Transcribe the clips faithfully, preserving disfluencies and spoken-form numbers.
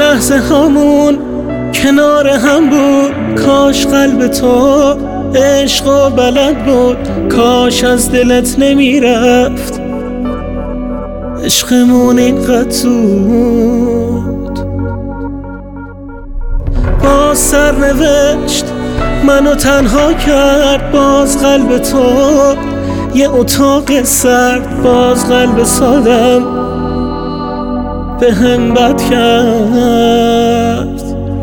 لحظه همون کنار هم بود. کاش قلب تو عشق و بلد بود، کاش از دلت نمی رفت عشقمون اینقدر زود. باز سرنوشت منو تنها کرد، باز قلب تو یه اتاق سرد، باز قلب سادم به هم بد کرد.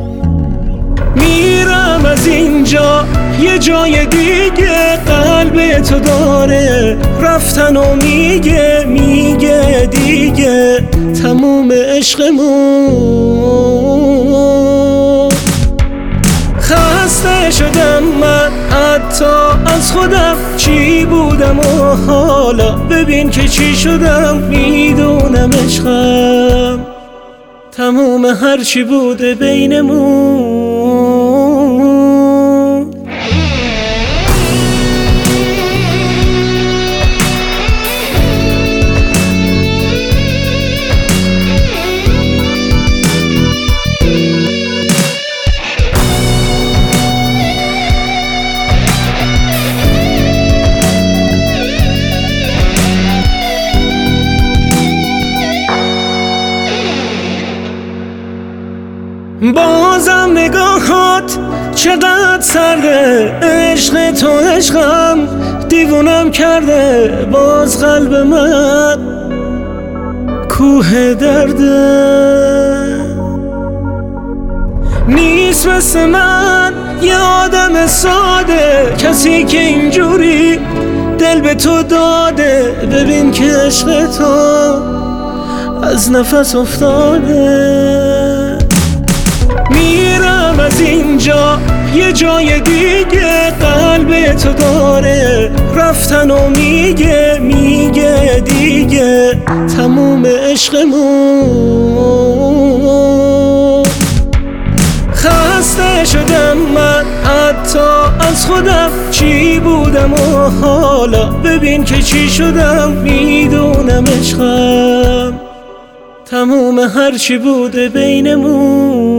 میرم از اینجا یه جای دیگه، قلب تو داره رفتن و میگه میگه دیگه تموم عشقمون. خسته شدم من حتی از خودم، چی بودم و حالا ببین که چی شدم. میدونم عشقم تموم هرچی بوده بینمون. بازم نگاهات چقدر سرده، عشق تو عشقم دیوونم کرده. باز قلب من کوه درده، نیست مثل من یه آدم ساده، کسی که اینجوری دل به تو داده. ببین که عشق تو از نفس افتاده. میرم از اینجا یه جای دیگه، قلب تو داره رفتن و میگه میگه دیگه تموم عشقمون. خسته شدم من حتی از خودم، چی بودم و حالا ببین که چی شدم. میدونم عشقم تموم هرچی بوده بینمون.